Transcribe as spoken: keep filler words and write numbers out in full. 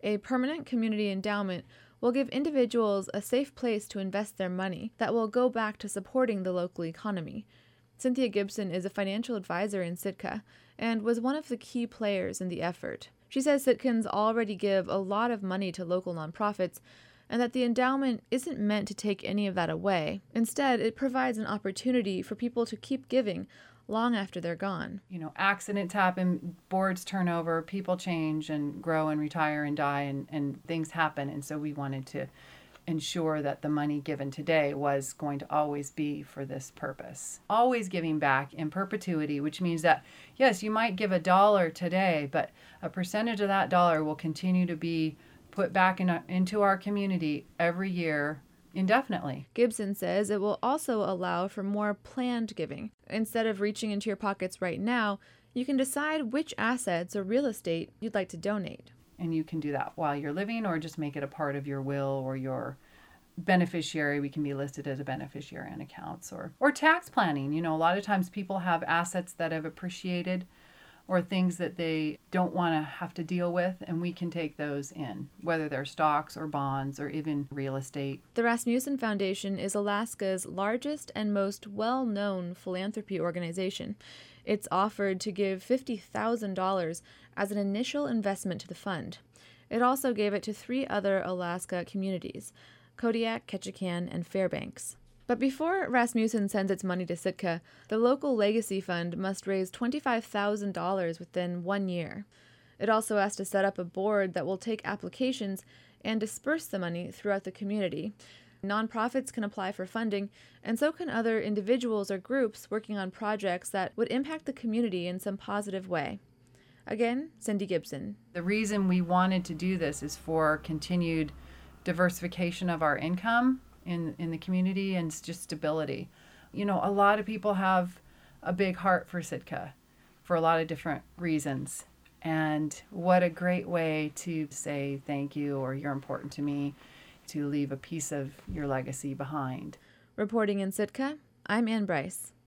A permanent community endowment will give individuals a safe place to invest their money that will go back to supporting the local economy. Cynthia Gibson is a financial advisor in Sitka and was one of the key players in the effort. She says Sitkans already give a lot of money to local nonprofits, and that the endowment isn't meant to take any of that away. Instead, it provides an opportunity for people to keep giving long after they're gone. You know, accidents happen, boards turn over, people change and grow and retire and die, and, and things happen. And so we wanted to ensure that the money given today was going to always be for this purpose. Always giving back in perpetuity, which means that, yes, you might give a dollar today, but a percentage of that dollar will continue to be put back in, into our community every year indefinitely. Gibson says it will also allow for more planned giving. Instead of reaching into your pockets right now, you can decide which assets or real estate you'd like to donate. And you can do that while you're living, or just make it a part of your will or your beneficiary. We can be listed as a beneficiary on accounts, or, or tax planning. You know, a lot of times people have assets that have appreciated or things that they don't want to have to deal with, and we can take those in, whether they're stocks or bonds or even real estate. The Rasmussen Foundation is Alaska's largest and most well-known philanthropy organization. It's offered to give fifty thousand dollars as an initial investment to the fund. It also gave it to three other Alaska communities, Kodiak, Ketchikan, and Fairbanks. But before Rasmussen sends its money to Sitka, the local legacy fund must raise twenty-five thousand dollars within one year. It also has to set up a board that will take applications and disperse the money throughout the community. Nonprofits can apply for funding, and so can other individuals or groups working on projects that would impact the community in some positive way. Again, Cindy Gibson. The reason we wanted to do this is for continued diversification of our income in in the community and just stability. You know, a lot of people have a big heart for Sitka for a lot of different reasons. And what a great way to say thank you, or you're important to me, to leave a piece of your legacy behind. Reporting in Sitka, I'm Ann Bryce.